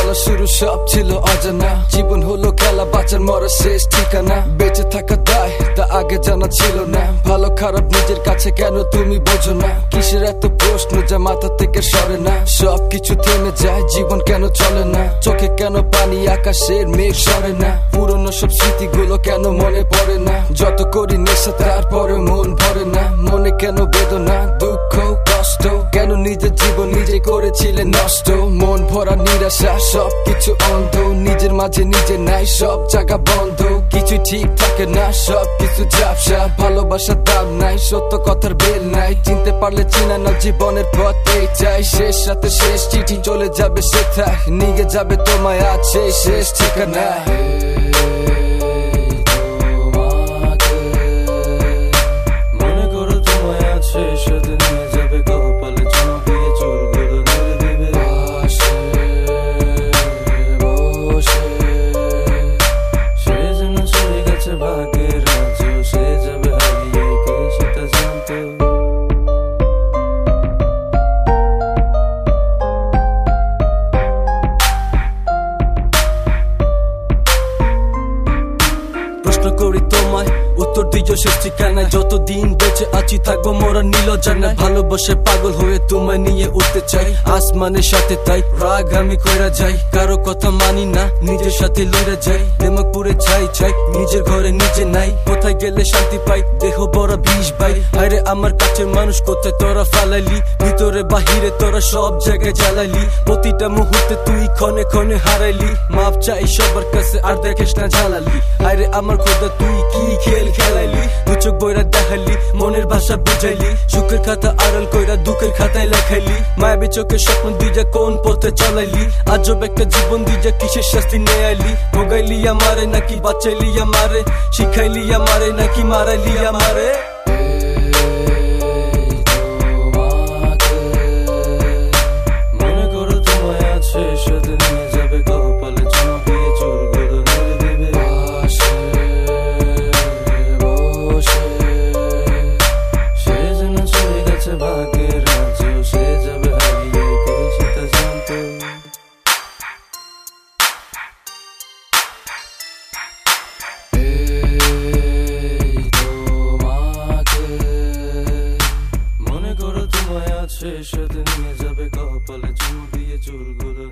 চলা শুরু সব ছিল অজানা, জীবন হলো খেলা, বাঁচার মরা শেষ ঠিকানা। বেঁচে থাকা দায় তা আগে জানা ছিল না, ভালো খারাপ নিজের কাছে কেন তুমি বোঝো না? কিসের এত প্রশ্ন যা মাথা থেকে সরে না? সবকিছু থেমে যায়, জীবন কেন চলে না? চোখে কেন পানি, আকাশের মেঘ সরে না? পুরনো সব স্মৃতিগুলো কেন মনে পড়ে না? যত করি নেশা তারপরে মন ভরে না। মনে কেন বেদনা, দুঃখ, কষ্ট, কেন নিজের জীবন নিজে করেছিলে নষ্ট? মন ভরা নিরাশা, সবকিছু অন্ধ, নিজের মাঝে নিজে নাই, সব জায়গা বন্ধ। কিছু ঠিক থাকে না, সবকিছু ঝাপসা, ভালোবাসার দাম নাই, সত্য কথার বেল নাই। চিনতে পারলে চিনা না, জীবনের পথ এই চাই। শেষ সাথে শেষ চিঠি চলে যাবে সেথায়, নিয়ে যাবে তোমায় আছে শেষ ঠিকানায়। করি তোমায় উত্তর দিও শেষ ঠিকানায়। যতদিন বেঁচে আছি থাকবো মোরা নীল জানায়, ভালোবাসে পাগল হয়ে তোমায় নিয়ে উঠতে চাই আসমানের সাথে। তাই রাগ আমি কইরা যাই, কারো কথা মানি না, নিজের সাথে লড়ে যাই। দেমাগ পুরে ছাই ছাই, নিজের ঘরে নিজে নাই, কোথায় গেলে শান্তি পাই, দেহ বড় বিষ ভাই। আরে আমার কাছের মানুষ কোথায় তোরা ফালাইলি, ভিতরে বাহিরে তোরা সব জায়গায় জ্বালাইলি। প্রতিটা মুহূর্তে তুই ক্ষণে ক্ষণে হারাইলি, মাপ চাই সবার কাছে আর দেখিস না জ্বালালি। আরে আমার খোদা তুই কি খেল খেলাইলি, দু চোখ বইরা দেখাইলি, মনের ভাষা বুঝাইলি। সুখের খাতা আড়াল কইরা দুঃখের খাতায় লেখাইলি, মায়াবী চোখের স্বপ্ন দিজা কোন পথে চালাইলি। আজব একটা জীবন দিজা কিসের শাস্তি নিয়ে আইলি। ভোগাইলি আমারে নাকি বাঁচাইলি আমারে, শিখাইলি আমারে নাকি মারাইলি আমারে। মনে করো তোমায় আছে সাথে নিয়ে যাবে কপালে চুমু দিয়ে চুলগুলো নেড়ে দিবে পাশে বসে। সে যেন চলে গেছে ভাগ্যের রাজ্য, সে যাবে হারিয়ে কে সেটা জানতো। মনে করো তোমায় আছে সাথে নিয়ে যাবে কপালে চুমু দিয়ে চুলগুলো